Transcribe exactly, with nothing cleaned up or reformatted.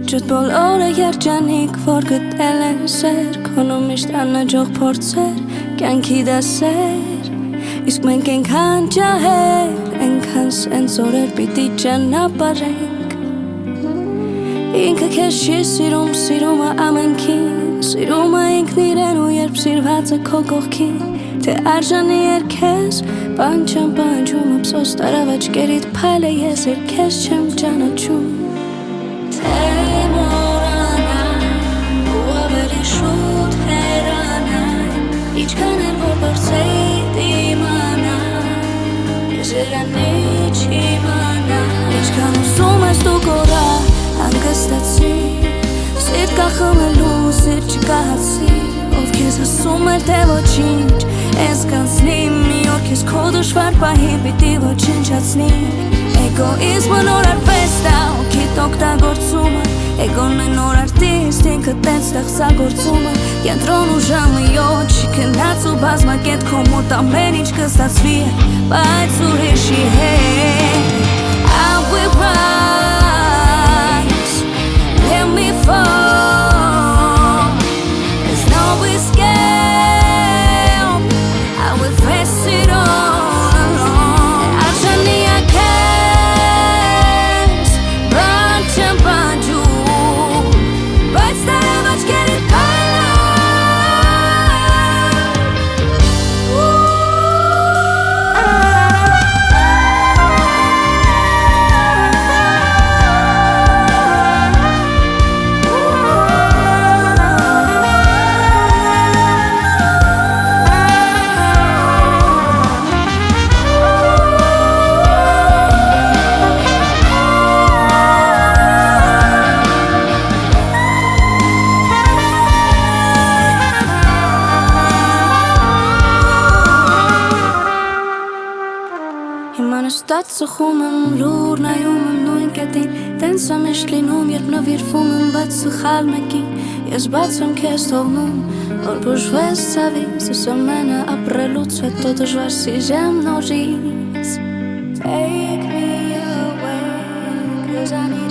Ջոտ բոլորը երջանիկ, որ գտել են սեր, քոնու միշտ աննջող փորձեր, կյանքի դասեր, իսկ մենք ենքան ջահեր, ենքան սենց օրեր պիտի ճանապարհենք։ Ինքը քեզ չի սիրում, սիրումը ամենքին, սիրումը ինքն իրեն ու երբ սիրված է քո կողքին, թե արժանի էր քեզ, բան չեմ պահանջում, ափսոս տարավ աչքերիդ փայլը, ես էլ քեզ չեմ ճանաչում։ Թե մոռանալ ու ավելի շուտ հեռանալ, ինչքան էլ որ փորձեի դիմանալ, ես երանի չիմանալ, ինչքան ուզում ես դու գոռալ, հանգստացի, սիրտ կա խմելու, սիրտ չկա հացի, ով քեզ ասում էր թե ոչինչ, ես կանցնի մի օր քեզ քո դժվար պահի պիտի ոչնչացնի։ Էգոիզմը նոր արվեստ ա, օքիդ օգտագործումը, էգոն է նոր արտիստ, ինքը տենց ստեղծագործումը, կենտրոն ու ժամը յոթ, չի քնած ու բազմակետ քո մոտ ամեն ինչ կստացվի, բայց ուրիշի հետ I will rise, let me fall, there's no escape, I will face it all alone. Arjani akes, bancham banju, but starava aչքերիդ փայլը, Հիմա նստած ծխում եմ, լուր նայում եմ նույն կետին, տենց է միշտ լինում, երբ նվիրվում եմ, բայց սխալ մեկին, ես բաց եմ քեզ թողնում, որ բուժվես ցավից, ես ամենը ապրելուց հետո դժվար սիրեմ նորից. Take me away, 'cause I need